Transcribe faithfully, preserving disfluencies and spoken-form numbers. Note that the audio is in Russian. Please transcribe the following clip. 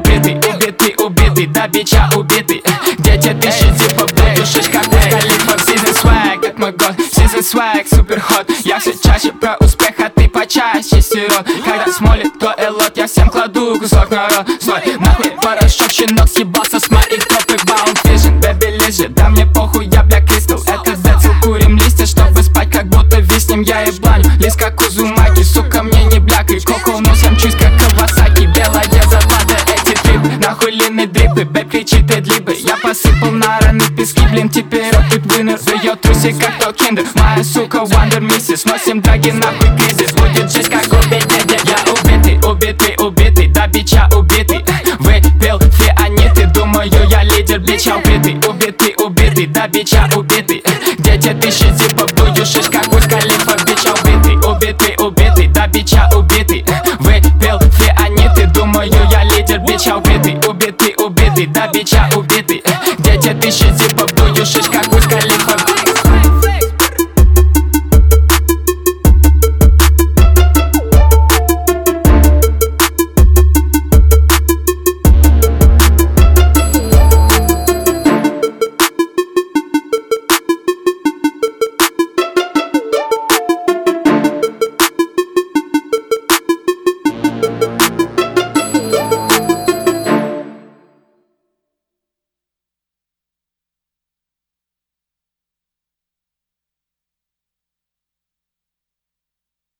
убитый, убитый, убитый, да бича убитый. Где те тысячи типов, душишь как Wiz Khalifa. Season swag, это мой год, season swag, супер ход. Я все чаще про успех, а ты почаще сирот. Когда смолит то элот, я всем кладу кусок народ. Свой нахуй порошок, щенок съебался с моих топ и баунт фишен. Бэби лежит, да мне похуй, я бля кристалл. Это децл, курим листья, чтобы спать, как будто виснем. Я ебланю, лист как Узумаки, сука, мне не блякай. Коко носом, чусь как Кавасаки. Белая заплата, эти трипы, нахуй лины дрипы. Бэб кричит эдлибы, я посыпал на раны пески. Блин, теперь опыт вынер, в ее трусе как то киндер. Моя сука Wonder Misses, носим драги, нахуй кризис. Будет жизнь как убить дядя. Я убитый, убитый, убитый, да бича убитый. Выпил фианиты, думаю я лидер, бича убитый. Убитый, убитый, да бича убитый. Где те тысячи типов, душишь как Wiz Khalifa. Бича убитый, убитый, убитый, да бича убитый. Выпил фианиты, думаю я лидер, бича убитый. Убитый, убитый, да бича убитый. Где те тысячи типов.